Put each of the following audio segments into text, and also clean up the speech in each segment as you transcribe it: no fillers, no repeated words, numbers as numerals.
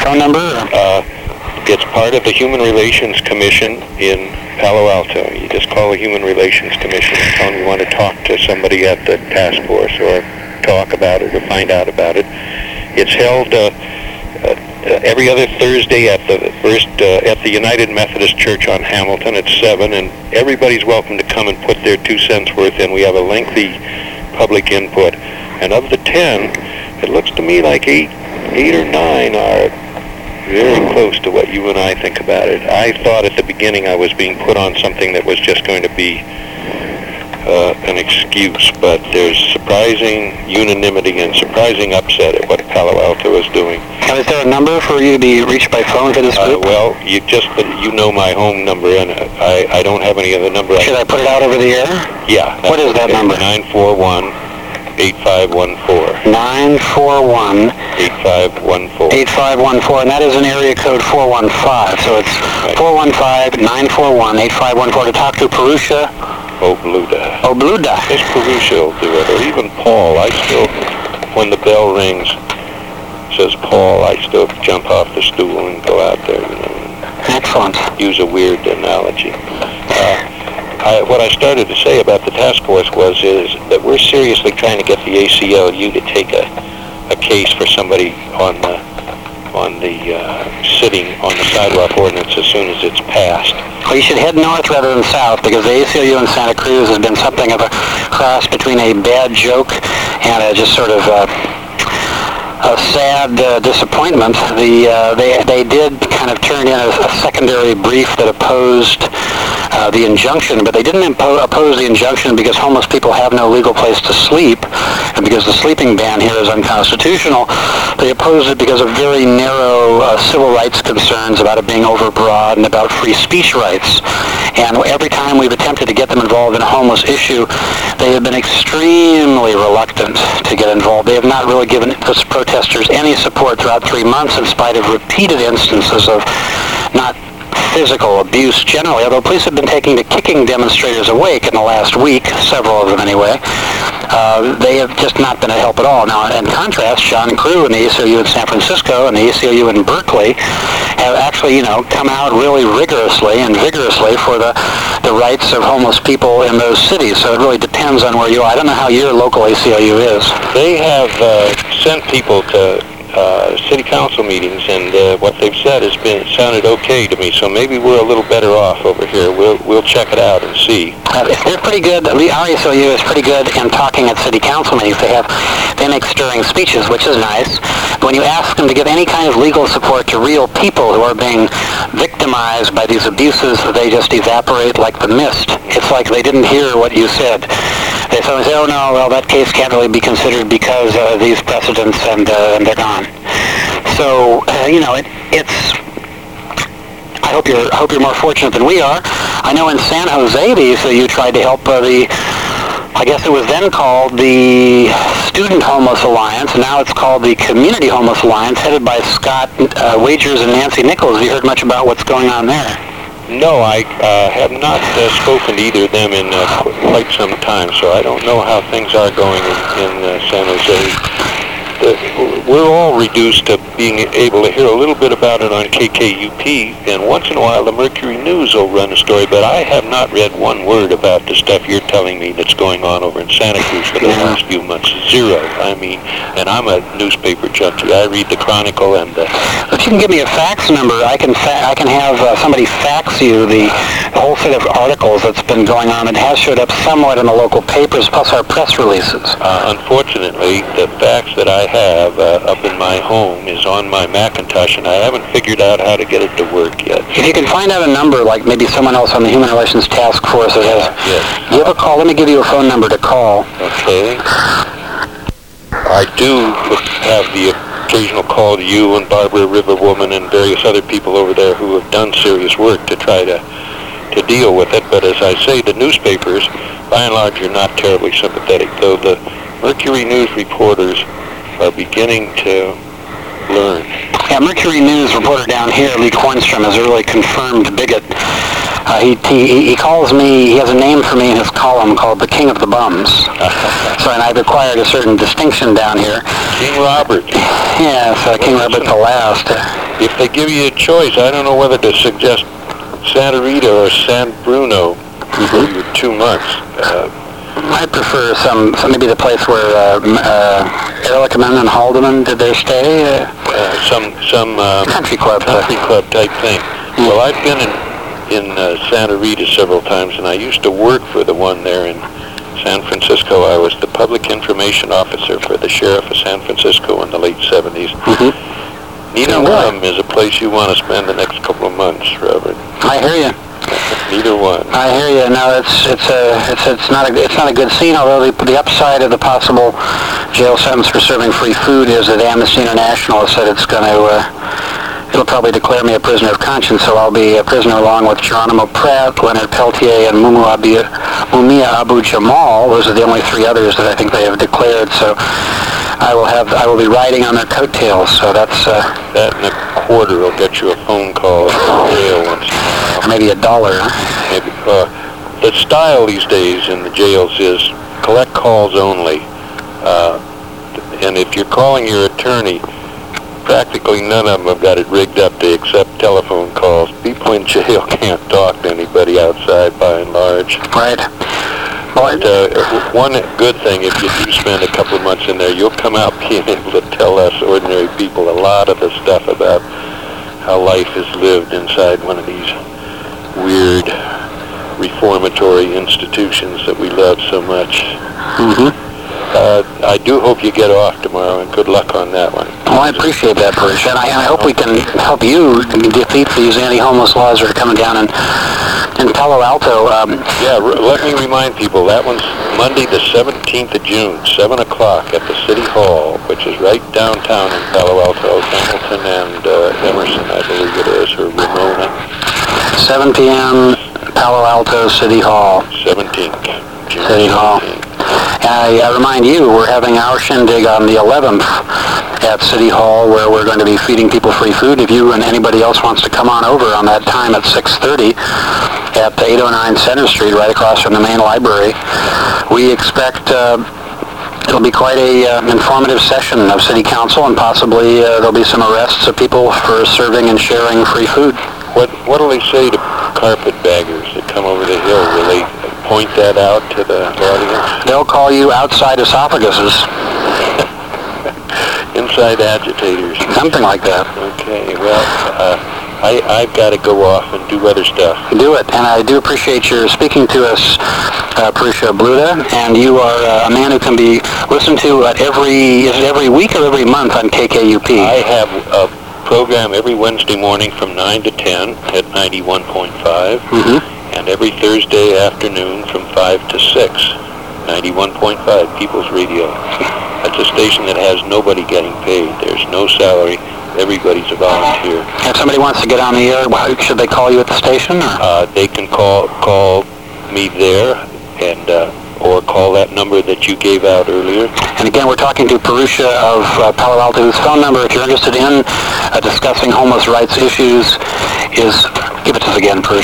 phone number? Or? It's part of the Human Relations Commission in Palo Alto. You just call the Human Relations Commission and tell them you want to talk to somebody at the task force or talk about it or find out about it. It's held every other Thursday at the United Methodist Church on Hamilton at 7, and everybody's welcome to come and put their 2 cents worth in. We have a lengthy public input. And of the 10, it looks to me like 8 or 9 are very close to what you and I think about it. I thought at the beginning I was being put on something that was just going to be an excuse, but there's surprising unanimity and surprising upset at what Palo Alto is doing. Now, is there a number for you to be reached by phone for this group? Well, you know my home number, and I don't have any other number. Should I put it out over the air? Yeah. What is that number? 941-8514. 941-8514. 8514, and that is an area code 415, so it's right. 415-941-8514 to talk to Purusha Obluda. This Purusha will do it, or even Paul. I still, when the bell rings, says Paul, I still jump off the stool and go out there, Excellent. Use a weird analogy. What I started to say about the task force is that we're seriously trying to get the ACLU to take a case for somebody on the sitting on the sidewalk ordinance as soon as it's passed. Well, you should head north rather than south, because the ACLU in Santa Cruz has been something of a cross between a bad joke and a just sort of a sad disappointment. They did kind of turn in a secondary brief that opposed the injunction, but they didn't oppose the injunction because homeless people have no legal place to sleep, and because the sleeping ban here is unconstitutional. They opposed it because of very narrow civil rights concerns about it being overbroad and about free speech rights. And every time we've attempted to get them involved in a homeless issue, they have been extremely reluctant to get involved. They have not really given the protesters any support throughout 3 months, in spite of repeated instances of not physical abuse generally, although police have been taking to kicking demonstrators awake in the last week, several of them anyway. They have just not been a help at all. Now, in contrast, John Crew and the ACLU in San Francisco and the ACLU in Berkeley have actually, come out really rigorously and vigorously for the rights of homeless people in those cities. So it really depends on where you are. I don't know how your local ACLU is. They have sent people to city council meetings, and what they've said sounded okay to me. So maybe we're a little better off over here. We'll check it out and see. They're pretty good. Our ACLU is pretty good in talking at city council meetings. They make stirring speeches, which is nice. But when you ask them to give any kind of legal support to real people who are being victimized by these abuses, they just evaporate like the mist. It's like they didn't hear what you said. They suddenly say, oh no, well, that case can't really be considered because of these precedents, and they're gone. So, it's... I hope you're more fortunate than we are. I know in San Jose, the ACLU tried to help I guess it was then called the Student Homeless Alliance, and now it's called the Community Homeless Alliance, headed by Scott Wagers and Nancy Nichols. Have you heard much about what's going on there? No, I have not spoken to either of them in quite some time, so I don't know how things are going in San Jose. We're all reduced to being able to hear a little bit about it on KKUP, and once in a while the Mercury News will run a story, but I have not read one word about the stuff you're telling me that's going on over in Santa Cruz for the last few months. Zero. And I'm a newspaper junkie. I read the Chronicle and... If you can give me a fax number, I can have somebody fax you the whole set of articles that's been going on. It has showed up somewhat in the local papers, plus our press releases. Unfortunately, the fax that I have up in my home is on my Macintosh, and I haven't figured out how to get it to work yet. If you can find out a number, like maybe someone else on the Human Relations Task Force that has... Yes. Give a call. Let me give you a phone number to call. Okay. I do have the occasional call to you and Barbara Riverwoman and various other people over there who have done serious work to try to deal with it. But as I say, the newspapers, by and large, are not terribly sympathetic, though the Mercury News reporters are beginning to learn. Yeah, Mercury News reporter down here, Lee Kornstrom, is a really confirmed bigot. He calls me, he has a name for me in his column called the King of the Bums. So, and I've acquired a certain distinction down here. King Robert. Yes, King Robert the Last. If they give you a choice, I don't know whether to suggest Santa Rita or San Bruno for your 2 months. I prefer maybe the place where Ehrlichman and Haldeman did their stay. Some country club type thing. Well, I've been in Santa Rita several times, and I used to work for the one there in San Francisco. I was the public information officer for the sheriff of San Francisco in the late 70s. Neither one of them is a place you want to spend the next couple of months, Robert. I hear you. Neither one. I hear you. No, it's not a good scene. Although the upside of the possible jail sentence for serving free food is that Amnesty International has said it'll probably declare me a prisoner of conscience. So I'll be a prisoner along with Geronimo Pratt, Leonard Peltier, and Mumia Abu Jamal. Those are the only 3 others that I think they have declared. So I will be riding on their coattails. So that's that and a quarter will get you a phone call from jail once in a while. Maybe $1. Maybe. The style these days in the jails is collect calls only, and if you're calling your attorney, practically none of them have got it rigged up to accept telephone calls. People in jail can't talk to anybody outside by and large. Right. But one good thing, if you do spend a couple of months in there, you'll come out being able to tell us ordinary people a lot of the stuff about how life is lived inside one of these weird reformatory institutions that we love so much. I do hope you get off tomorrow, and good luck on that one. Well, I appreciate that, Bruce, and I hope we can help you defeat these anti-homeless laws that are coming down in Palo Alto. Let me remind people, that one's Monday the 17th of June, 7 o'clock at the City Hall, which is right downtown in Palo Alto, Hamilton and Emerson, I believe it is, or Ramona. 7 p.m., Palo Alto City Hall. 17th. June City Hall. 17th. I remind you, we're having our shindig on the 11th at City Hall, where we're going to be feeding people free food. If you and anybody else wants to come on over on that time at 6:30 at 809 Center Street, right across from the main library, we expect it'll be quite a informative session of City Council, and possibly there'll be some arrests of people for serving and sharing free food. What'll they say to carpetbaggers that come over the hill? Will they point that out to the audience? They'll call you outside esophaguses. Inside agitators. Something like that. Okay, well, I've got to go off and do other stuff. Do it, and I do appreciate your speaking to us, Purusha Bluda, and you are a man who can be listened to at every week or every month on KKUP? I have a program every Wednesday morning from 9 to 10 at 91.5. And every Thursday afternoon from 5 to 6, 91.5 People's Radio. That's a station that has nobody getting paid. There's no salary. Everybody's a volunteer. If somebody wants to get on the air, should they call you at the station? Or? They can call me there, and or call that number that you gave out earlier. And again, we're talking to Purusha of Palo Alto, whose phone number, if you're interested in discussing homeless rights issues, is, give it to us again, Purusha.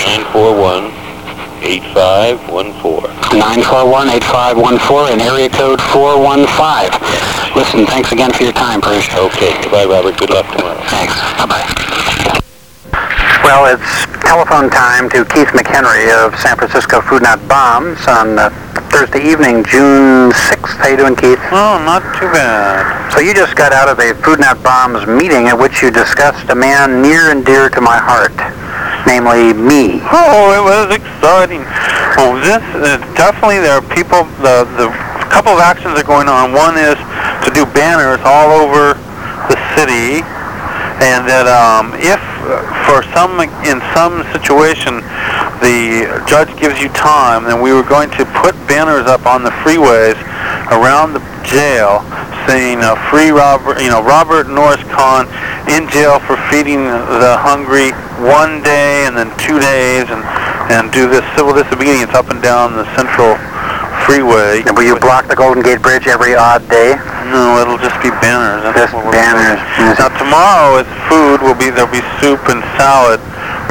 941-8514. 941-8514 and area code 415. Listen, thanks again for your time, Purusha. Okay, goodbye, Robert. Good luck tomorrow. Thanks. Bye-bye. Well, it's telephone time to Keith McHenry of San Francisco Food Not Bombs on Thursday evening, June 6th. How you doing, Keith? Oh, not too bad. So you just got out of a Food Not Bombs meeting at which you discussed a man near and dear to my heart, namely me. Oh, it was exciting. Well, this definitely, there are people, the couple of actions are going on. One is to do banners all over the city, and that if in some situation the judge gives you time, then we were going to put banners up on the freeways around the jail saying free Robert Norris Kahn in jail for feeding the hungry 1 day and then 2 days, and do this civil disobedience up and down the central freeway. And will you block the Golden Gate Bridge every odd day? No, it'll just be banners. Just banners. Now tomorrow, it's food. There'll be soup and salad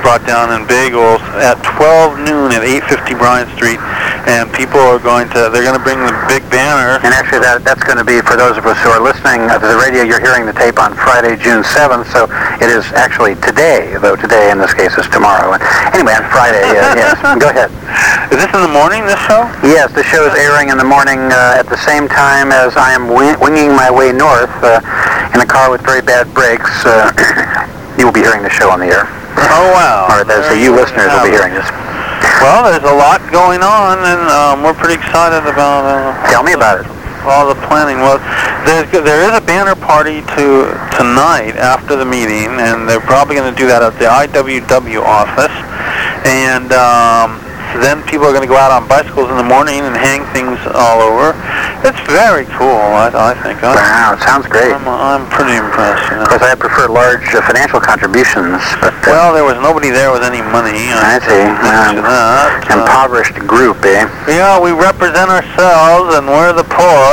brought down and bagels at 12 noon at 850 Bryant Street, and people are they're going to bring the big banner. And actually that's going to be, for those of us who are listening to the radio, you're hearing the tape on Friday, June 7th, so it is actually today, though today in this case is tomorrow. Anyway, on Friday, yes. Go ahead. Is this in the morning, this show? Yes, the show is airing in the morning at the same time as I am winging my way north in a car with very bad brakes. You will be hearing the show on the air. Oh, wow. Or you listeners will be hearing this. Well, there's a lot going on, and we're pretty excited about Tell me about it. All the planning. Well, there is a banner party tonight after the meeting, and they're probably going to do that at the IWW office. And then people are going to go out on bicycles in the morning and hang things all over. It's very cool, I think. Wow, it sounds great. I'm pretty impressed. Of course, I prefer large financial contributions, but... well, there was nobody there with any money. I see. Impoverished group, eh? Yeah, we represent ourselves, and we're the poor.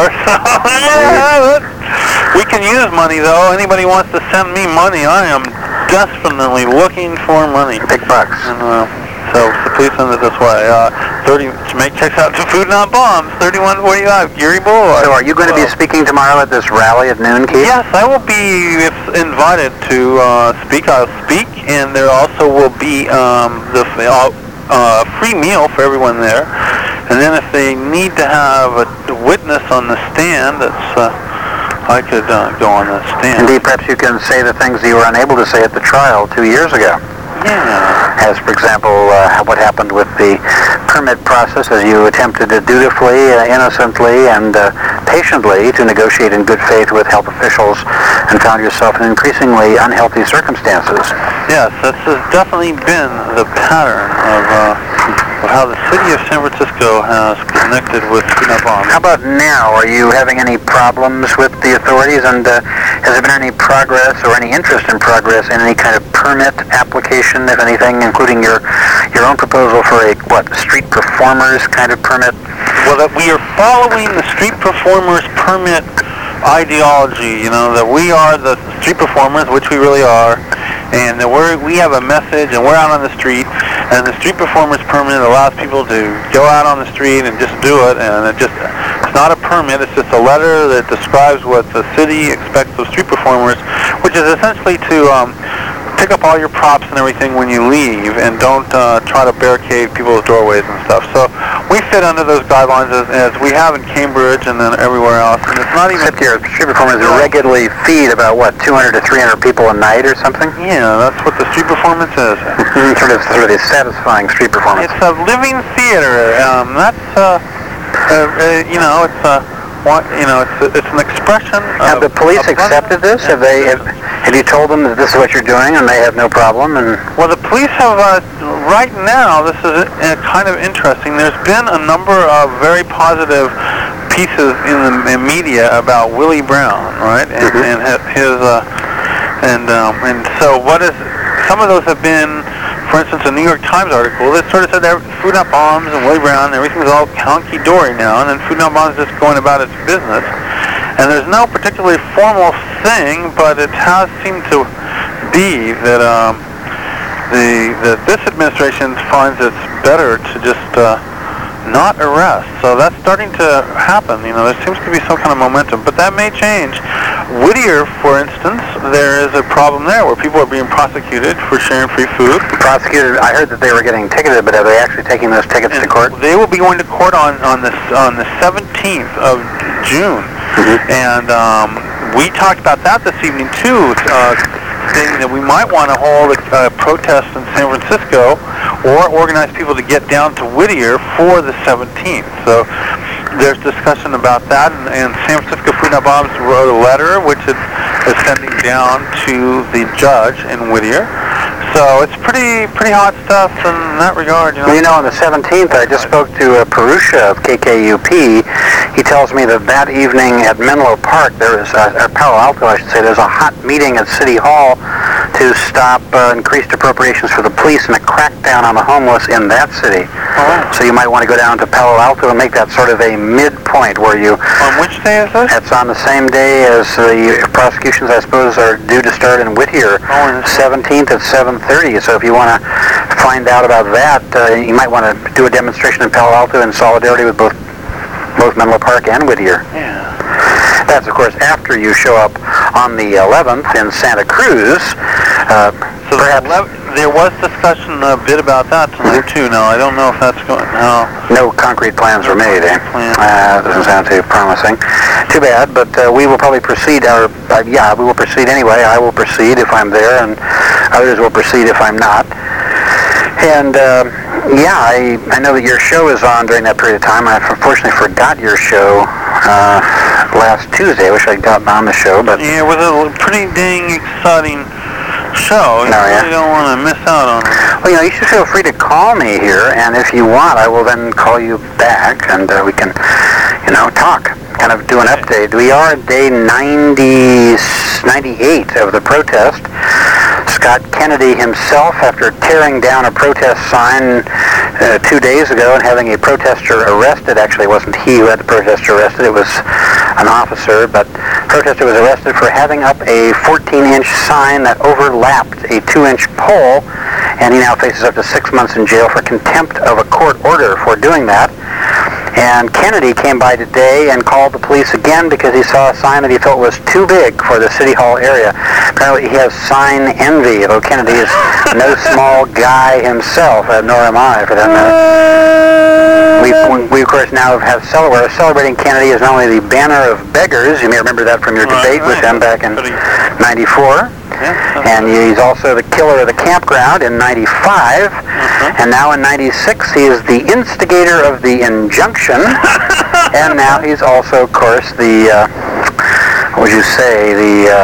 We can use money, though. Anybody wants to send me money, I am desperately looking for money. Big bucks. And, so please send it this way. Make checks out to Food Not Bombs, 3145 Geary Boulevard. So are you going to be speaking tomorrow at this rally at noon, Keith? Yes, I will be invited to speak. I'll speak, and there also will be the free meal for everyone there. And then if they need to have a witness on the stand, I could go on the stand. Indeed, perhaps you can say the things that you were unable to say at the trial 2 years ago. Yeah. As, for example, what happened with the permit process as you attempted to dutifully, innocently, and patiently to negotiate in good faith with health officials and found yourself in increasingly unhealthy circumstances. Yes, this has definitely been the pattern of how the city of San Francisco has connected with Food Not Bombs. How about now? Are you having any problems with the authorities, and has there been any progress or any interest in progress in any kind of permit application, if anything, including your own proposal for a, street performers kind of permit? Well, that we are following the street performers permit ideology, that we are the street performers, which we really are, and that we have a message, and we're out on the street, and the street performers permit allows people to go out on the street and just do it, and it's not a permit, it's just a letter that describes what the city expects of street performers, which is essentially to pick up all your props and everything when you leave, and don't try to barricade people's doorways and stuff. So we fit under those guidelines as we have in Cambridge and then everywhere else. And it's not even... Except your street performers regularly feed about, 200 to 300 people a night or something? Yeah, that's what the street performance is. sort of a satisfying street performance. It's a living theater. It's an expression. Have the police accepted this? Have you told them that this is what you're doing and they have no problem? Well, the police have, right now, this is kind of interesting. There's been a number of very positive pieces in the media about Willie Brown, right? And so some of those have been, for instance, a New York Times article that sort of said that Food Not Bombs and Willie Brown, everything's all hunky-dory now, and then Food Not Bombs is just going about its business. And there's no particularly formal thing, but it has seemed to be that that this administration finds it's better to just not arrest. So that's starting to happen. There seems to be some kind of momentum, but that may change. Whittier, for instance, there is a problem there where people are being prosecuted for sharing free food. Prosecuted? I heard that they were getting ticketed, but are they actually taking those tickets to court? They will be going to court on the 17th of June. And we talked about that this evening too, stating that we might want to hold a protest in San Francisco or organize people to get down to Whittier for the 17th. So there's discussion about that, and San Francisco Food Not Bombs wrote a letter which it is sending down to the judge in Whittier. So it's pretty hot stuff in that regard. On the 17th, I just spoke to Purusha of KKUP. He tells me that evening at Menlo Park, or Palo Alto, I should say, there's a hot meeting at City Hall to stop increased appropriations for the police and a crackdown on the homeless in that city. So you might want to go down to Palo Alto and make that sort of a midpoint where you... On which day is this? It's on the same day as the prosecutions, I suppose, are due to start in Whittier, 17th at 7:30. So if you want to find out about that, you might want to do a demonstration in Palo Alto in solidarity with both Menlo Park and Whittier. Yeah. That's, of course, after you show up on the 11th in Santa Cruz. So perhaps there was discussion a bit about that tonight, too. Now, I don't know if that's going... no concrete plans were made, eh? Doesn't sound too promising. Too bad, but we will probably proceed. We will proceed anyway. I will proceed if I'm there, and others will proceed if I'm not. And, I know that your show is on during that period of time. I unfortunately forgot your show last Tuesday. I wish I'd gotten on the show, but... Yeah, it was a pretty dang exciting show. You really don't want to miss out on it. Well, you should feel free to call me here, and if you want, I will then call you back, and we can, talk, kind of do an update. We are at day 98 of the protest. Scott Kennedy himself, after tearing down a protest sign 2 days ago and having a protester arrested, actually it wasn't he who had the protester arrested, it was an officer, but the protester was arrested for having up a 14-inch sign that overlapped a 2-inch pole, and he now faces up to 6 months in jail for contempt of a court order for doing that. And Kennedy came by today and called the police again because he saw a sign that he felt was too big for the City Hall area. Apparently he has sign envy, though Kennedy is no small guy himself, nor am I, for that matter. We of course, now we're celebrating Kennedy as not only the banner of beggars, you may remember that from your debate with him back in 94, and he's also the killer of the campground in 95, and now in 96 he is the instigator of the injunction, and now he's also, of course, the, what would you say,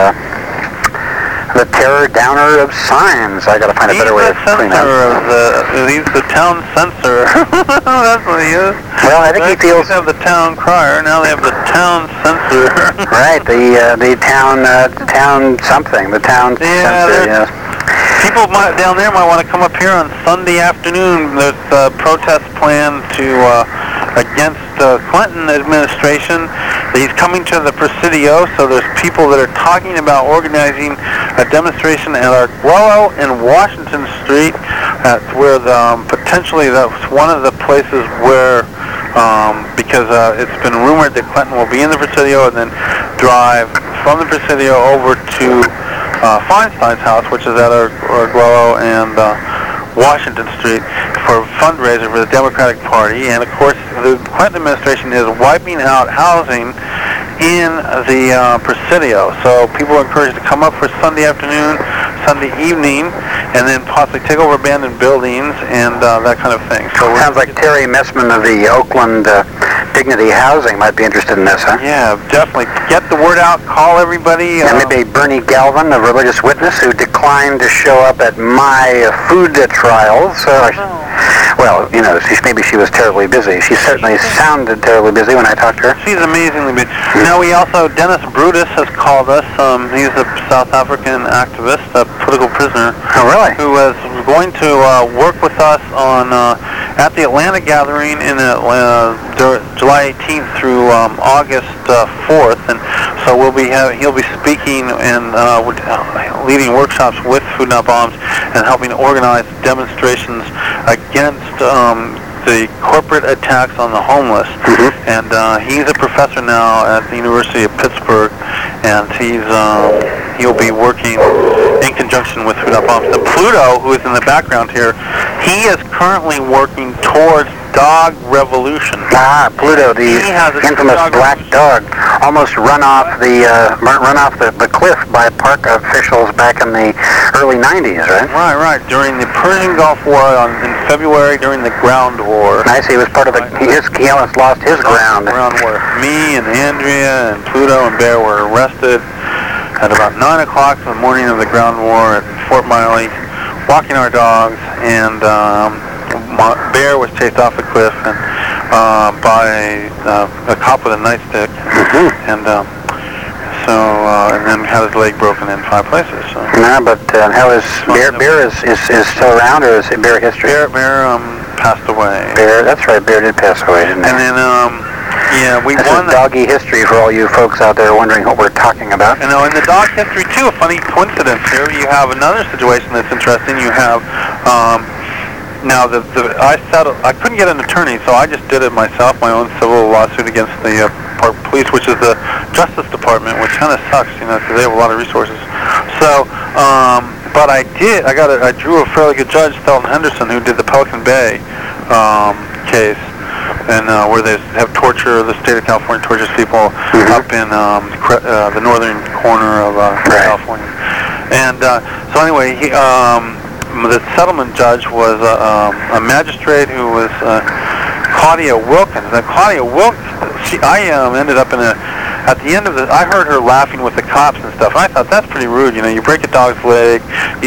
the terror downer of signs. I gotta find a better way of putting that. He's the town censor. That's what he is. Well, I think he feels... They have the town crier, now they have the town censor. Right, the town something, the town censor, yes. People down there might want to come up here on Sunday afternoon. There's a protest plan against the Clinton administration. He's coming to the Presidio, so there's people that are talking about organizing a demonstration at Arguello and Washington Street, where potentially that's one of the places where, because it's been rumored that Clinton will be in the Presidio and then drive from the Presidio over to Feinstein's house, which is at Arguello and Washington Street, for a fundraiser for the Democratic Party. And of course, the Clinton administration is wiping out housing in the Presidio. So people are encouraged to come up for Sunday afternoon, Sunday evening, and then possibly take over abandoned buildings and that kind of thing. So sounds like Terry Messman of the Oakland Dignity Housing might be interested in this, huh? Yeah, definitely. Get the word out, call everybody. And maybe Bernie Galvin, a religious witness who declined to show up at my food trials. Well, maybe she was terribly busy. She certainly sounded terribly busy when I talked to her. She's amazingly busy. Now, Dennis Brutus has called us. He's a South African activist, a political prisoner. Oh, really? Who was going to work with us on at the Atlanta gathering in July 18th through August 4th, and so he'll be speaking and leading workshops with Food Not Bombs and helping organize demonstrations against the corporate attacks on the homeless. And he's a professor now at the University of Pittsburgh, and he'll be working in conjunction with Food Not Bombs. And Pluto, who is in the background here, he is currently working towards Dog Revolution. Pluto, the infamous black dog, almost run off the cliff by park officials back in the early 90s, right? Right. During the Persian Gulf War in February, during the ground war. I see. He was part of he almost lost his ground. Ground war. Me and Andrea and Pluto and Bear were arrested at about 9 o'clock in the morning of the ground war at Fort Miley, walking our dogs, and Bear was chased off a cliff and by a cop with a nightstick, and then had his leg broken in 5 places. So. No, but how is Bear is still around, or is it Bear history? Bear passed away. Bear, that's right, Bear did pass away, didn't he? And then, we this won is doggy history for all you folks out there wondering what we're talking about. in the dog history too, a funny coincidence here. You have another situation that's interesting. You have now I couldn't get an attorney, so I just did it myself, my own civil lawsuit against the Park Police, which is the Justice Department, which kind of sucks, because they have a lot of resources. So, but I drew a fairly good judge, Thelton Henderson, who did the Pelican Bay case, and where they have the state of California tortures people up in the northern corner of California. And so anyway, the settlement judge was a magistrate who was Claudia Wilkins. Now Claudia Wilkins, I ended up at the end of I heard her laughing with the cops and stuff, and I thought, that's pretty rude, you break a dog's leg.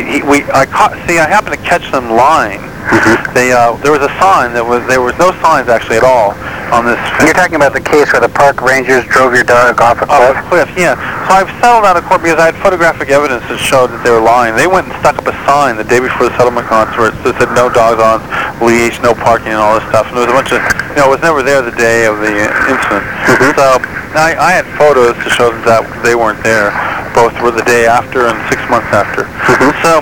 I happened to catch them lying. There was a sign there was no signs actually at all on this. You're talking about the case where the park rangers drove your dog off a cliff? Off a cliff, yeah. So I've settled out of court because I had photographic evidence that showed that they were lying. They went and stuck up a sign the day before the settlement conference that said no dogs on leash, no parking, and all this stuff. And there was a bunch of, it was never there the day of the incident. So I had photos to show that they weren't there. Both were the day after and 6 months after. So,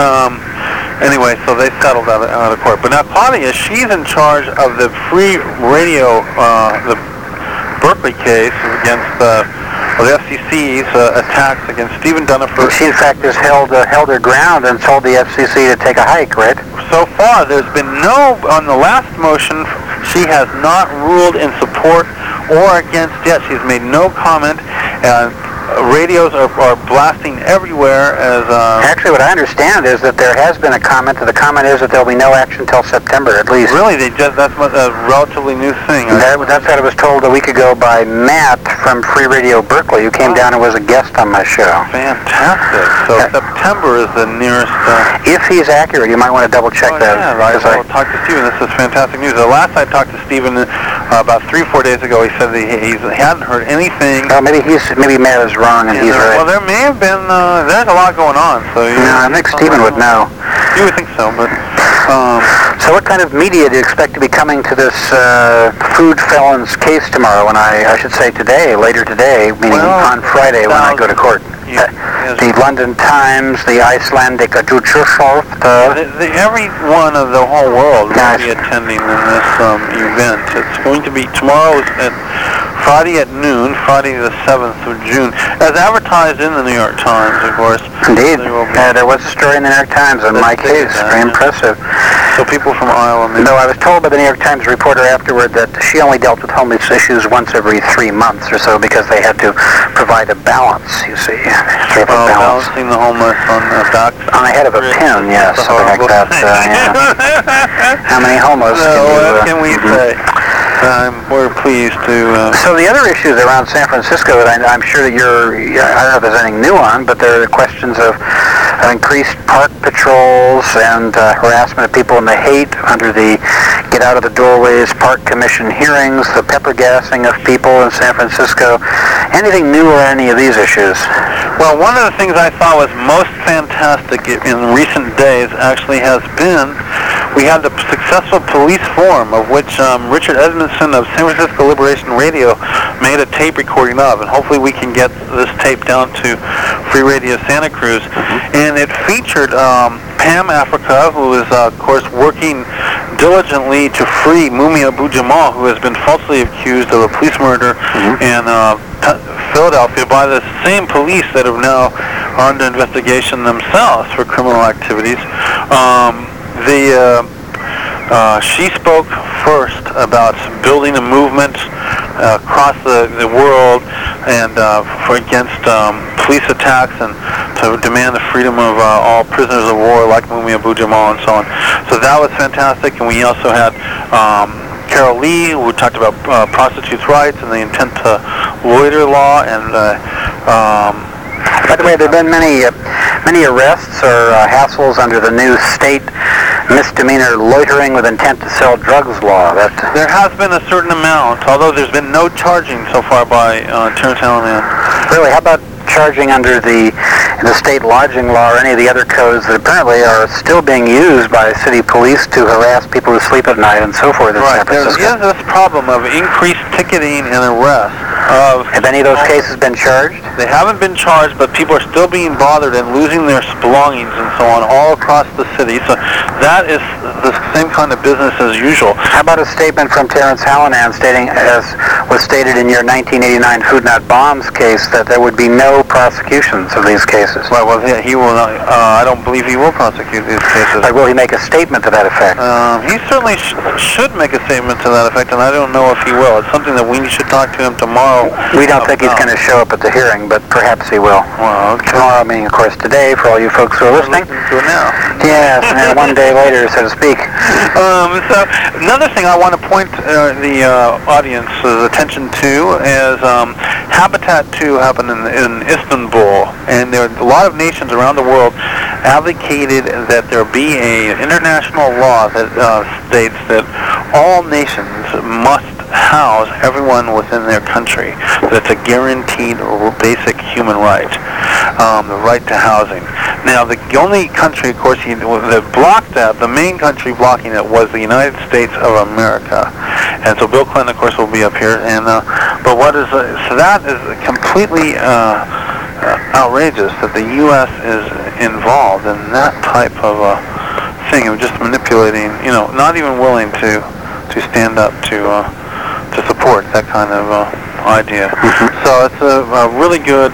anyway, so they settled out of court. But now Claudia, she's in charge of the free radio, the Berkeley case against the FCC's attacks against Stephen Duniford. She, in fact, has held her ground and told the FCC to take a hike, right? So far, there's been on the last motion, she has not ruled in support or against yet. She's made no comment. Radios are blasting everywhere as... Actually, what I understand is that there has been a comment. The comment is that there will be no action until September, at least. Really? That's a relatively new thing. That's what I was told a week ago by Matt from Free Radio Berkeley, who came down and was a guest on my show. Fantastic. So September is the nearest... If he's accurate, you might want to double-check that. Yeah, right. I'll talk to Stephen. This is fantastic news. The last I talked to Stephen about 3-4 days ago, he said that he hadn't heard anything. Oh, maybe Matt is wrong and he's right. Well, there may have been, there's a lot going on. So I think Stephen would know. You would think so, but... So what kind of media do you expect to be coming to this food felon's case tomorrow, I should say later today, meaning on Friday when I go to court? The London Times, the Icelandic Adúltsholt. Everyone of the whole world will be attending in this event. It's going to be tomorrow at Friday at noon, Friday the 7th of June, as advertised in the New York Times, of course. Indeed. There was a story in the New York Times on my case. Very impressive. So people from Iowa... Though I was told by the New York Times reporter afterward that she only dealt with homeless issues once every 3 months or so because they had to provide a balance, you see. Balancing the homeless on the back. On the head of a pin, yes, something like that. How many homeless what can we say? We're pleased to... So the other issues around San Francisco that I'm sure that I don't know if there's anything new on, but there are questions of increased park patrols and harassment of people in the hate under the Get Out of the Doorways Park Commission hearings, the pepper gassing of people in San Francisco. Anything new on any of these issues? Well, one of the things I thought was most fantastic in recent days actually has been we had the successful police forum of which Richard Edmondson of San Francisco Liberation Radio made a tape recording of, and hopefully we can get this tape down to Free Radio Santa Cruz. And it featured Pam Africa, who is, of course, working diligently to free Mumia Abu-Jamal, who has been falsely accused of a police murder in Philadelphia by the same police that are now under investigation themselves for criminal activities. She spoke first about building a movement across the world and against police attacks and to demand the freedom of all prisoners of war like Mumia Abu-Jamal and so on. So that was fantastic, and we also had Carol Lee, who talked about prostitutes' rights and the intent to loiter law, and by the way, there have been many arrests or hassles under the new state misdemeanor loitering with intent to sell drugs law. There has been a certain amount, although there's been no charging so far by Terrence Hallinan. Really? How about charging under the the state lodging law or any of the other codes that apparently are still being used by city police to harass people who sleep at night and so forth in San Francisco. There is this problem of increased ticketing and arrest. Have any of those cases been charged? They haven't been charged, but people are still being bothered and losing their belongings and so on all across the city. So that is the same kind of business as usual. How about a statement from Terrence Hallinan stating, as was stated in your 1989 Food Not Bombs case, that there would be no prosecutions of these cases? Well, he will not. I don't believe he will prosecute these cases. Will he make a statement to that effect? He certainly should make a statement to that effect, and I don't know if he will. It's something that we should talk to him tomorrow. We don't think he's going to show up at the hearing, but perhaps he will. Well, okay. Tomorrow, meaning, of course, today, for all you folks who are listening. To it now. Yes, and then one day later, so to speak. So another thing I want to point the audience's attention to is Habitat 2 happened in Istanbul, and there are a lot of nations around the world advocated that there be an international law that states that all nations must house everyone within their country, that it's a guaranteed basic human right, the right to housing. Now, the only country, of course, that blocked that, the main country blocking it, was the United States of America. And so Bill Clinton, of course, will be up here. And but what is so that is completely outrageous that the U.S. is involved in that type of thing of just manipulating, not even willing to stand up to support that kind of idea. So it's a really good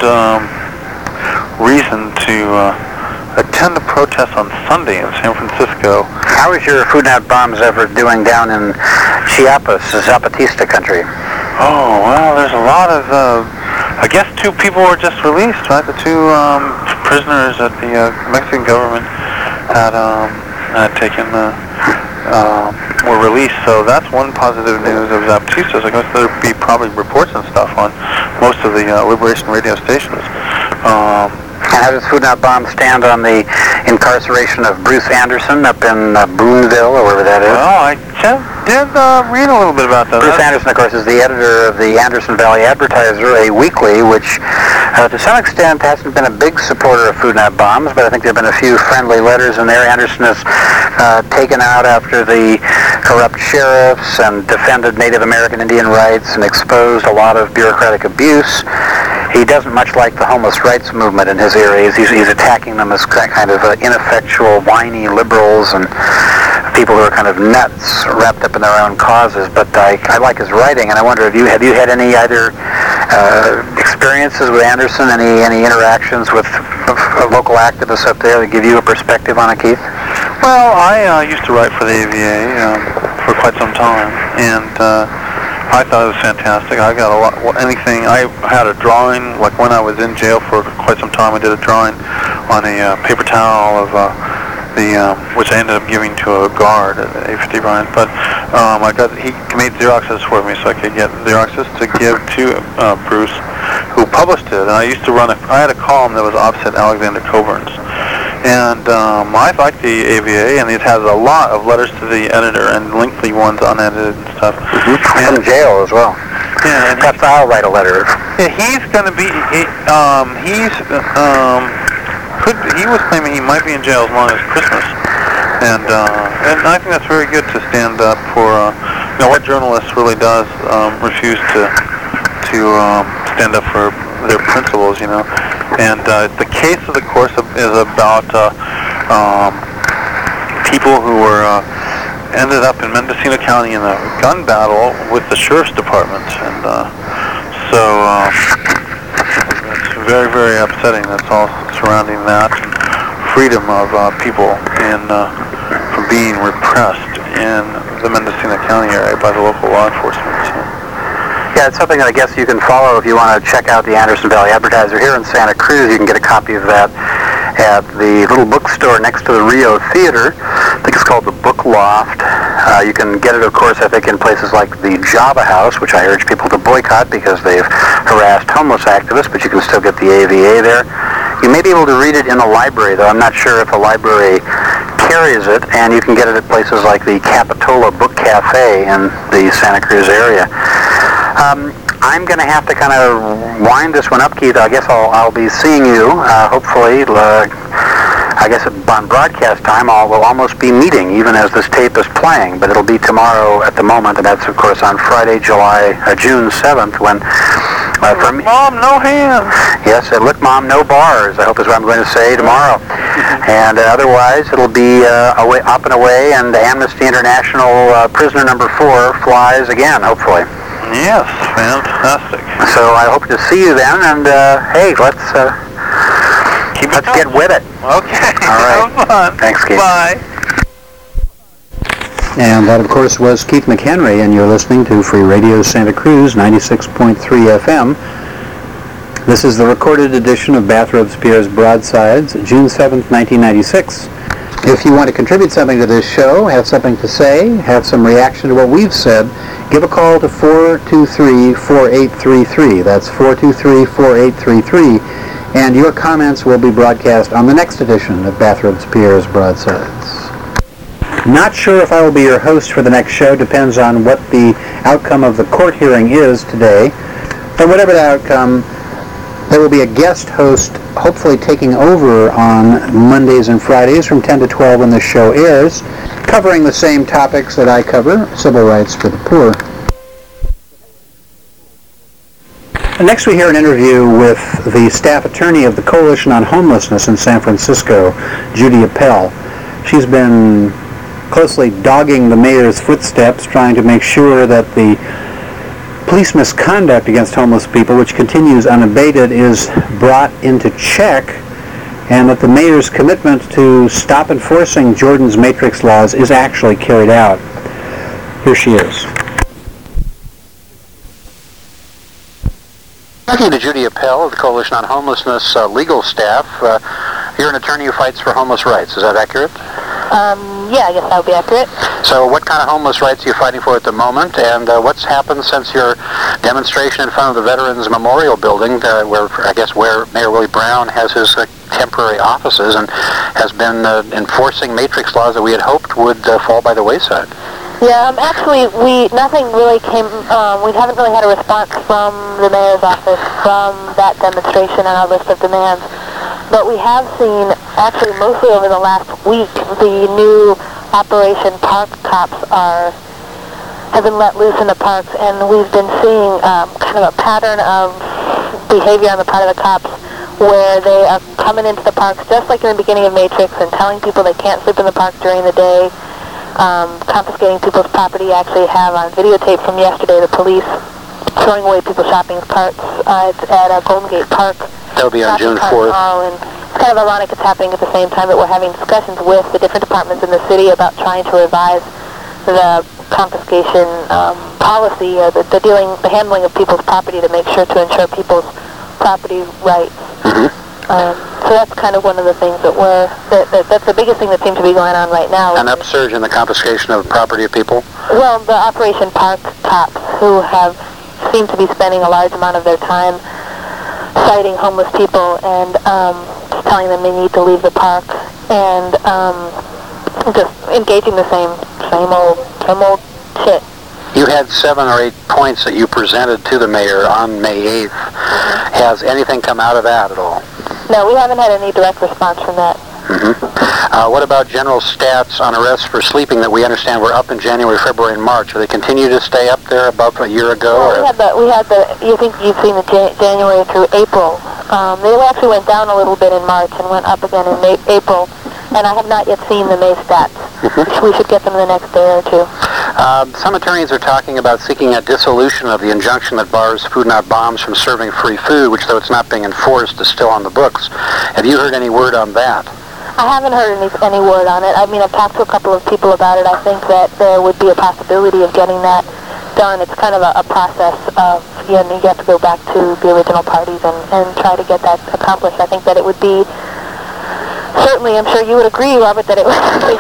reason to attend a protest on Sunday in San Francisco. How is your Food Not Bombs effort doing down in Chiapas, Zapatista country? Oh, well, there's a lot of, I guess 2 people were just released, right? The 2 prisoners that the Mexican government had taken were released, so that's one positive news of Zapatista. I guess there'll be probably reports and stuff on most of the Liberation Radio stations. And how does Food Not Bombs stand on the incarceration of Bruce Anderson up in Boonville, or wherever that is? Well, I did read a little bit about that. Bruce Anderson, of course, is the editor of the Anderson Valley Advertiser, a weekly, which to some extent hasn't been a big supporter of Food Not Bombs, but I think there have been a few friendly letters in there. Anderson has taken out after the corrupt sheriffs and defended Native American Indian rights and exposed a lot of bureaucratic abuse. He doesn't much like the homeless rights movement in his areas. He's attacking them as kind of ineffectual, whiny liberals and people who are kind of nuts, wrapped up in their own causes. But I like his writing, and I wonder, have you had any either experiences with Anderson, any interactions with local activists up there that give you a perspective on it, Keith? Well, I used to write for the AVA for quite some time, and I thought it was fantastic. I got a lot. I had a drawing, like when I was in jail for quite some time. I did a drawing on a paper towel of which I ended up giving to a guard at A50 Bryant. But he made Xeroxes for me, so I could get Xeroxes to give to Bruce, who published it. And I used to I had a column that was opposite Alexander Coburn's. And I like the AVA, and it has a lot of letters to the editor and lengthy ones unedited and stuff. And in jail as well. Yeah, and perhaps I'll write a letter. Yeah, he's going to be. He was claiming he might be in jail as long as Christmas, and I think that's very good to stand up for. What journalist really does refuse to stand up for their principles, And the case, of course, is about people who were ended up in Mendocino County in a gun battle with the sheriff's department, and so it's very, very upsetting. That's all surrounding that, and freedom of people from being repressed in the Mendocino County area by the local law enforcement. So. Yeah, it's something that I guess you can follow if you want to check out the Anderson Valley Advertiser here in Santa Cruz. You can get a copy of that at the little bookstore next to the Rio Theater. I think it's called the Book Loft. You can get it, of course, I think in places like the Java House, which I urge people to boycott because they've harassed homeless activists, but you can still get the AVA there. You may be able to read it in a library, though I'm not sure if a library carries it, and you can get it at places like the Capitola Book Cafe in the Santa Cruz area. I'm going to have to kind of wind this one up, Keith. I guess I'll be seeing you, hopefully, I guess on broadcast time, we'll almost be meeting, even as this tape is playing, but it'll be tomorrow at the moment, and that's, of course, on Friday, June 7th, when... Look, Mom, no hands. Yes, Look, Mom, no bars, I hope is what I'm going to say tomorrow. And otherwise, it'll be up and away, and Amnesty International prisoner number 4 flies again, hopefully. Yes, fantastic. So I hope to see you then, and hey, let's get with it. Okay. All right. Have fun. Thanks, Keith. Bye. And that, of course, was Keith McHenry, and you're listening to Free Radio Santa Cruz, 96.3 FM. This is the recorded edition of Bathrobes Pierre's Broadsides, June 7th, 1996. If you want to contribute something to this show, have something to say, have some reaction to what we've said, give a call to 423-4833. That's 423-4833. And your comments will be broadcast on the next edition of Bathrobes Pierre's Broadsides. Not sure if I will be your host for the next show. Depends on what the outcome of the court hearing is today. But whatever the outcome, there will be a guest host hopefully taking over on Mondays and Fridays from 10 to 12 when the show airs, covering the same topics that I cover, civil rights for the poor. Next we hear an interview with the staff attorney of the Coalition on Homelessness in San Francisco, Judy Appel. She's been closely dogging the mayor's footsteps, trying to make sure that the police misconduct against homeless people, which continues unabated, is brought into check, and that the mayor's commitment to stop enforcing Jordan's matrix laws is actually carried out. Here she is. Talking to Judy Appel of the Coalition on Homelessness legal staff. You're an attorney who fights for homeless rights. Is that accurate? Yeah, I guess that would be accurate. So what kind of homeless rights are you fighting for at the moment, and what's happened since your demonstration in front of the Veterans Memorial Building, where Mayor Willie Brown has his temporary offices and has been enforcing matrix laws that we had hoped would fall by the wayside? Yeah, actually, nothing really came, we haven't really had a response from the mayor's office from that demonstration and our list of demands. But we have seen, actually mostly over the last week, the new Operation Park cops have been let loose in the parks, and we've been seeing kind of a pattern of behavior on the part of the cops where they are coming into the parks just like in the beginning of Matrix and telling people they can't sleep in the park during the day, confiscating people's property. Actually have on videotape from yesterday the police throwing away people's shopping carts at Golden Gate Park. That'll be on June 4th. And it's kind of ironic it's happening at the same time that we're having discussions with the different departments in the city about trying to revise the confiscation policy, or the handling of people's property to make sure to ensure people's property rights. Mm-hmm. So that's kind of one of the things that's the biggest thing that seems to be going on right now. An upsurge in the confiscation of property of people? Well, the Operation Park cops, who seem to be spending a large amount of their time citing homeless people and just telling them they need to leave the park, and just engaging the same old shit. You had 7 or 8 points that you presented to the mayor on May 8th. Mm-hmm. Has anything come out of that at all? No, we haven't had any direct response from that. Mm-hmm. What about general stats on arrests for sleeping that we understand were up in January, February, and March? Do they continue to stay up there above a year ago? Well, we had the. You think you've seen the January through April. They actually went down a little bit in March and went up again in April. And I have not yet seen the May stats. Mm-hmm. We should get them the next day or two. Some attorneys are talking about seeking a dissolution of the injunction that bars Food Not Bombs from serving free food, which, though it's not being enforced, is still on the books. Have you heard any word on that? I haven't heard any word on it. I mean, I've talked to a couple of people about it. I think that there would be a possibility of getting that done. It's kind of a process of, you have to go back to the original parties and try to get that accomplished. I think that it would be, certainly, I'm sure you would agree, Robert, that it would be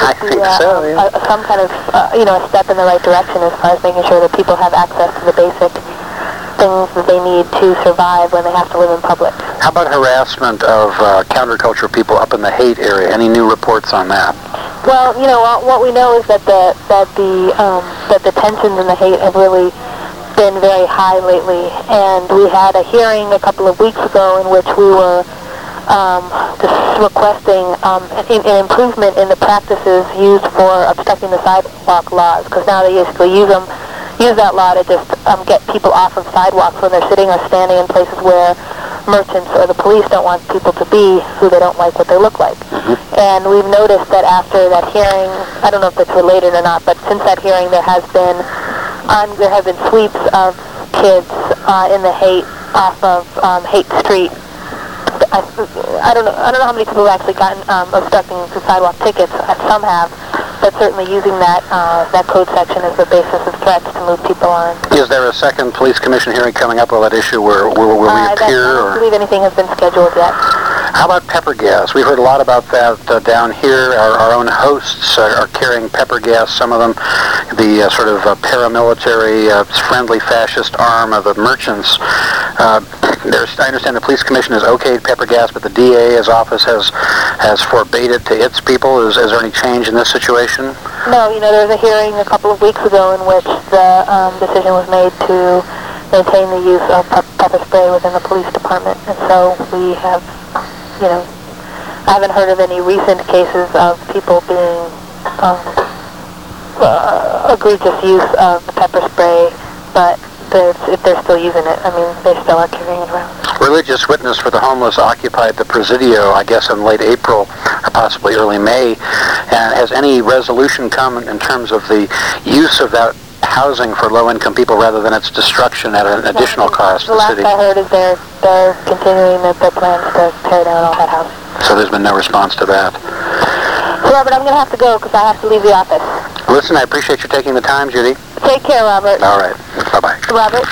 some kind of, a step in the right direction as far as making sure that people have access to the basic things that they need to survive when they have to live in public. How about harassment of counterculture people up in the Haight area? Any new reports on that? Well, what we know is that the tensions in the Haight have really been very high lately, and we had a hearing a couple of weeks ago in which we were just requesting an improvement in the practices used for obstructing the sidewalk laws, because now they basically use that law to just get people off of sidewalks when they're sitting or standing in places where merchants or the police don't want people to be, who they don't like what they look like. And we've noticed that after that hearing, I don't know if it's related or not, but since that hearing there have been sweeps of kids in the Haight off of Haight Street. I don't know how many people have actually gotten obstructing the sidewalk tickets. Some have, but certainly using that code section as the basis of threats to move people on. Is there a second police commission hearing coming up on that issue where we appear? I don't believe anything has been scheduled yet. How about pepper gas? We've heard a lot about that down here. Our own hosts are carrying pepper gas, some of them the sort of paramilitary, friendly fascist arm of the merchants. I understand the police commission has okayed pepper gas, but the DA's office has forbade it to its people. Is there any change in this situation? No, there was a hearing a couple of weeks ago in which the decision was made to maintain the use of pepper spray within the police department, and so we have, I haven't heard of any recent cases of people being egregious use of the pepper spray, but if they're still using it, they still are carrying it around. Religious Witness for the Homeless occupied the Presidio, I guess, in late April or possibly early May. And has any resolution come in terms of the use of that housing for low-income people rather than its destruction at an additional cost to the city? The last I heard is they're continuing their plans to tear down all that housing. So there's been no response to that. So, Robert, I'm going to have to go because I have to leave the office. Listen, I appreciate you taking the time, Judy. Take care, Robert. All right. Bye-bye. Robert.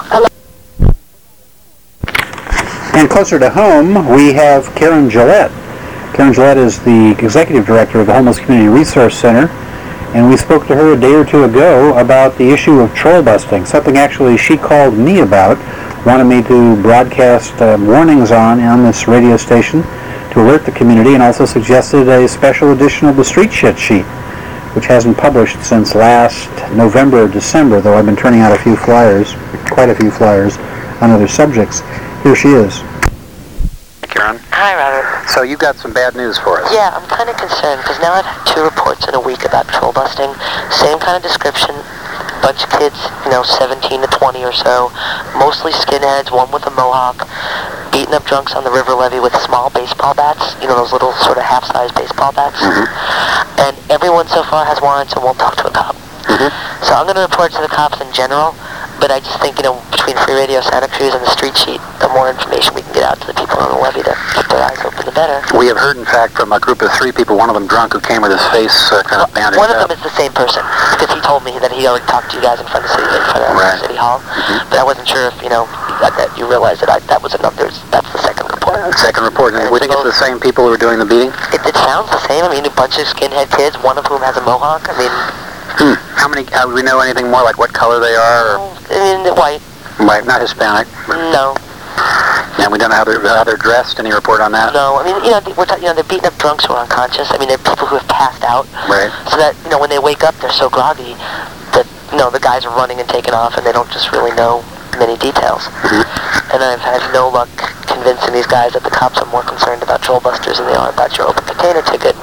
And closer to home, we have Karen Gillette. Karen Gillette is the executive director of the Homeless Community Resource Center, and we spoke to her a day or two ago about the issue of troll busting, something actually she called me about, wanted me to broadcast warnings on this radio station to alert the community, and also suggested a special edition of the Street Shit Sheet, which hasn't published since last November or December, though I've been turning out quite a few flyers on other subjects. Here she is. Karen. Hi, Robert. So you got some bad news for us. Yeah, I'm kind of concerned because now I've had 2 reports in a week about troll busting. Same kind of description. Bunch of kids, 17 to 20 or so, mostly skinheads, one with a mohawk, beating up drunks on the river levee with small baseball bats, those little sort of half-size baseball bats. And everyone so far has warrants and won't talk to a cop. So I'm going to report to the cops in general, but I just think, between Free Radio Santa Cruz and the Street Sheet, the more information we can get out to the people on the levee to keep their eyes open, the better. We have heard, in fact, from a group of 3 people, one of them drunk, who came with his face kind of bandaged One of up. them is the same person, because he told me that he already talked to you guys in front of City Hall. But I wasn't sure if, that you realized that that was another, that's the second report. Second report. And we think it's the same people who are doing the beating? It sounds the same. A bunch of skinhead kids, one of whom has a mohawk. How many, do we know anything more, like what color they are? White. White, not Hispanic. No. And we don't know how they're dressed. Any report on that? No. They're beating up drunks who are unconscious. They're people who have passed out. Right. So that, when they wake up, they're so groggy that, the guys are running and taking off, and they don't just really know many details. And I've had no luck convincing these guys that the cops are more concerned about troll busters than they are about your open container ticket.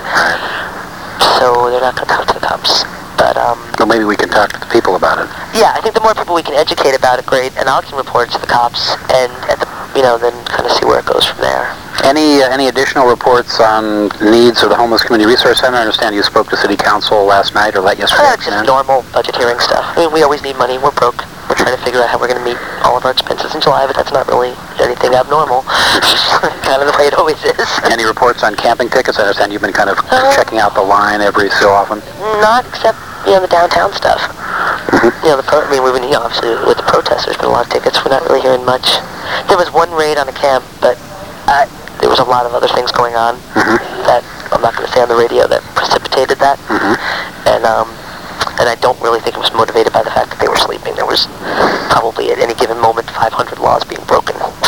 So they're not going to talk to the cops. But, well, maybe we can talk to the people about it. Yeah, I think the more people we can educate about it, great, and I can report it to the cops, and then kind of see where it goes from there. Any additional reports on needs of the Homeless Community Resource Center? I understand you spoke to City Council last night or yesterday. Just normal budgeteering stuff. We always need money. We're broke. We're trying to figure out how we're going to meet all of our expenses in July, but that's not really anything abnormal. Kind of the way it always is. Any reports on camping tickets? I understand you've been kind of checking out the line every so often. Not except, the downtown stuff. We've been, obviously, with the protests, there's been a lot of tickets. We're not really hearing much. There was one raid on a camp, but there was a lot of other things going on that I'm not going to say on the radio that precipitated that. And I don't really think it was motivated by the fact that they were sleeping. There was probably at any given moment 500 laws being broken. So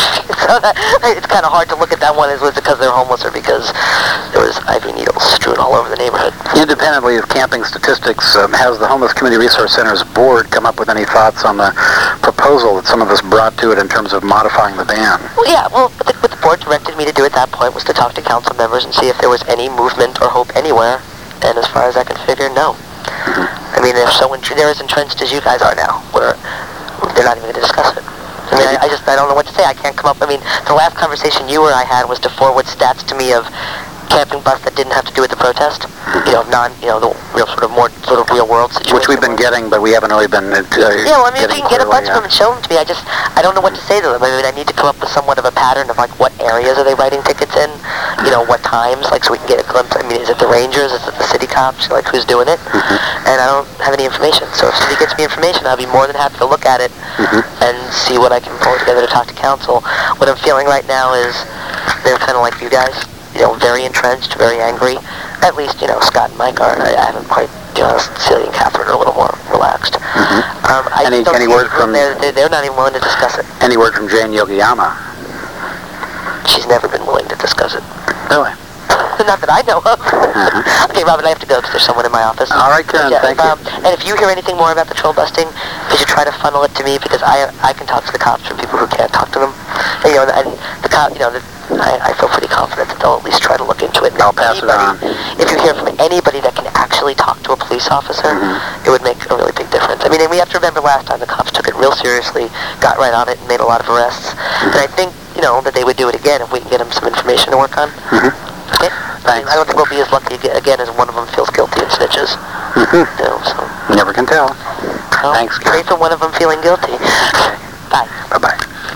It's kind of hard to look at that one as was it because they're homeless or because there was IV needles strewn all over the neighborhood. Independently of camping statistics, has the Homeless Community Resource Center's board come up with any thoughts on the proposal that some of us brought to it in terms of modifying the ban? Well, yeah, what the board directed me to do at that point was to talk to council members and see if there was any movement or hope anywhere, and as far as I can figure, no. I mean, they're as entrenched as you guys are now, where they're not even going to discuss it. I mean, I don't know what to say. I can't come up. I mean, the last conversation you or I had was to forward stats to me of camping bus that didn't have to do with the protest. The real sort of more sort of real world situation. Which we've been getting, but we haven't really been. If you can get a bunch of them and show them to me, I don't know what to say to them. I mean, I need to come up with somewhat of a pattern of like what areas are they writing tickets in, what times, like so we can get a glimpse. I mean, is it the Rangers? Is it the city cops? Like who's doing it? And I don't have any information. So if somebody gets me information, I'll be more than happy to look at it and see what I can pull together to talk to council. What I'm feeling right now is they're kind of like you guys. Very entrenched, very angry. At least, Scott and Mike are. I haven't quite, Celia and Catherine are a little more relaxed. Any word from... They're not even willing to discuss it. Any word from Jane Yokoyama? She's never been willing to discuss it. Really? Not that I know of. Okay, Robin, I have to go because there's someone in my office. All right, Karen, thank you. And if you hear anything more about the troll busting, you should try to funnel it to me because I can talk to the cops for people who can't talk to them. And the cop, I feel pretty confident that they'll at least try to look into it. I'll pass it on. If you hear from anybody that can actually talk to a police officer, it would make a really big difference. I mean, and we have to remember last time the cops took it real seriously, got right on it, and made a lot of arrests. And I think, that they would do it again if we can get them some information to work on. Okay? Thanks. I don't think we'll be as lucky again as one of them feels guilty and snitches. So. Never can tell. Well, Thanks, pray for one of them feeling guilty. Bye. Bye-bye.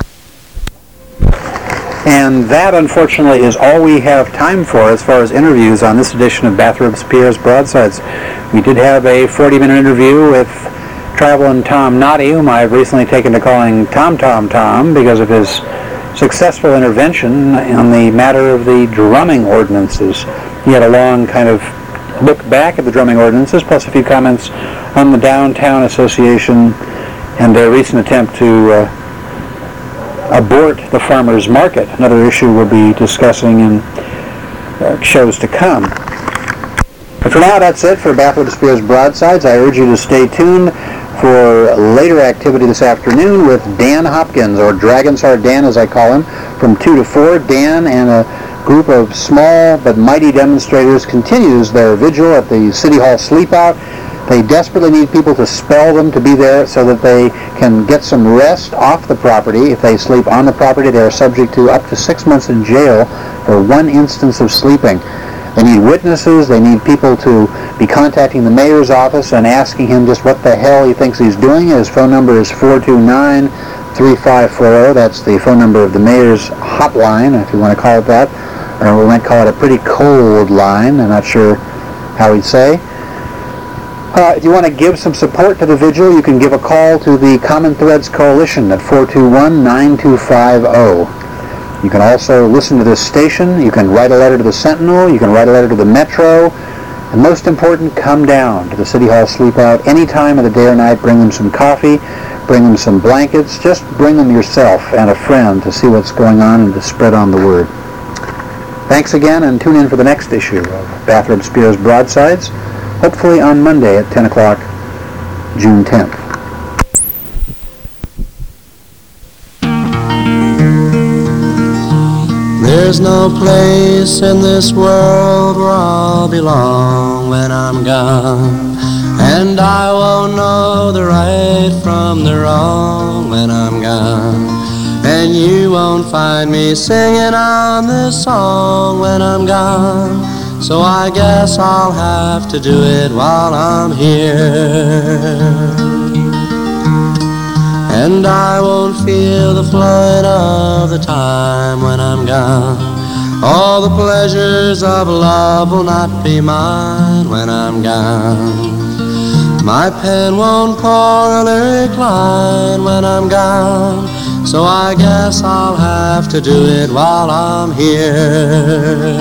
And that, unfortunately, is all we have time for as far as interviews on this edition of Bathrobes Pierre's Broadsides. We did have a 40-minute interview with traveling Tom Noddy, whom I've recently taken to calling Tom because of his successful intervention on the matter of the drumming ordinances. He had a long kind of look back at the drumming ordinances, plus a few comments on the Downtown Association and their recent attempt to abort the farmers' market, another issue we'll be discussing in shows to come. But for now, that's it for Bathrobes Pierre's Broadsides. I urge you to stay tuned for later activity this afternoon with Dan Hopkins, or Dragonstar Dan as I call him, from 2 to 4. Dan and a group of small but mighty demonstrators continues their vigil at the City Hall Sleepout. They desperately need people to spell them to be there so that they can get some rest off the property. If they sleep on the property, they are subject to up to 6 months in jail for one instance of sleeping. They need witnesses. They need people to be contacting the mayor's office and asking him just what the hell he thinks he's doing. His phone number is 429-3540. That's the phone number of the mayor's hotline, if you want to call it that. Or we might call it a pretty cold line. I'm not sure how he'd say. If you want to give some support to the vigil, you can give a call to the Common Threads Coalition at 421-9250. You can also listen to this station. You can write a letter to the Sentinel. You can write a letter to the Metro. And most important, come down to the City Hall Sleepout any time of the day or night. Bring them some coffee. Bring them some blankets. Just bring them yourself and a friend to see what's going on and to spread on the word. Thanks again, and tune in for the next issue of Bathrobes Pierre's Broadsides, hopefully on Monday at 10 o'clock, June 10th. There's no place in this world where I'll belong when I'm gone, and I won't know the right from the wrong when I'm gone, and you won't find me singing on this song when I'm gone, so I guess I'll have to do it while I'm here. And I won't feel the flood of the time when I'm gone. All the pleasures of love will not be mine when I'm gone. My pen won't pour a lyric line when I'm gone, so I guess I'll have to do it while I'm here.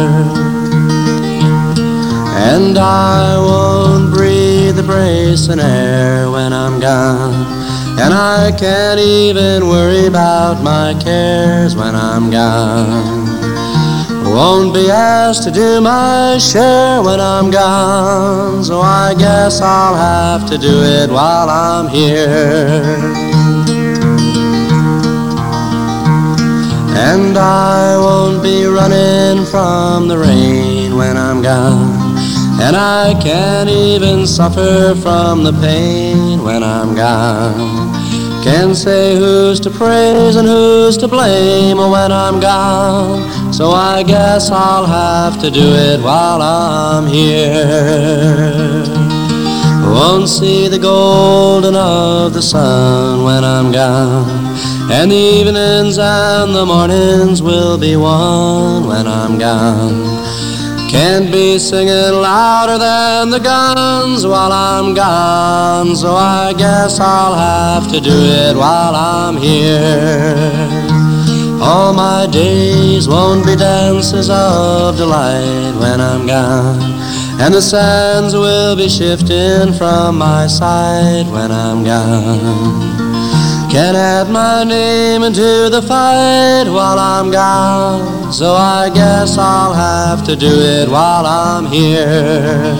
And I won't breathe the bracing air when I'm gone. and I can't even worry about my cares when I'm gone. Won't be asked to do my share when I'm gone, so I guess I'll have to do it while I'm here. And I won't be running from the rain when I'm gone, and I can't even suffer from the pain when I'm gone. Can't say who's to praise and who's to blame when I'm gone, so I guess I'll have to do it while I'm here. Won't see the golden of the sun when I'm gone, and the evenings and the mornings will be one when I'm gone. Can't be singing louder than the guns while I'm gone, so I guess I'll have to do it while I'm here. All my days won't be dances of delight when I'm gone, and the sands will be shifting from my side when I'm gone. Can't add my name into the fight while I'm gone, so I guess I'll have to do it while I'm here.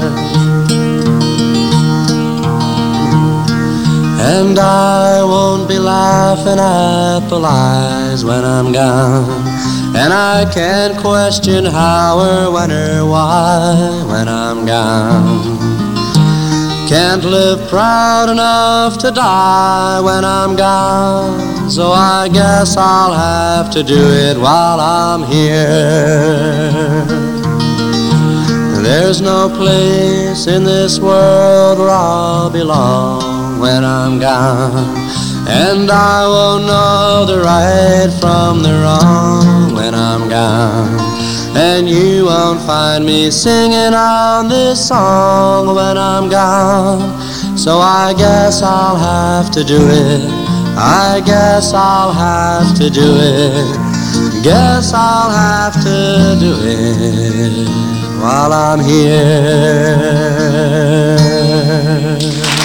And I won't be laughing at the lies when I'm gone, and I can't question how or when or why when I'm gone. Can't live proud enough to die when I'm gone, so I guess I'll have to do it while I'm here. There's no place in this world where I'll belong when I'm gone, and I won't know the right from the wrong when I'm gone. And you won't find me singing on this song when I'm gone, so I guess I'll have to do it. I guess I'll have to do it. Guess I'll have to do it while I'm here.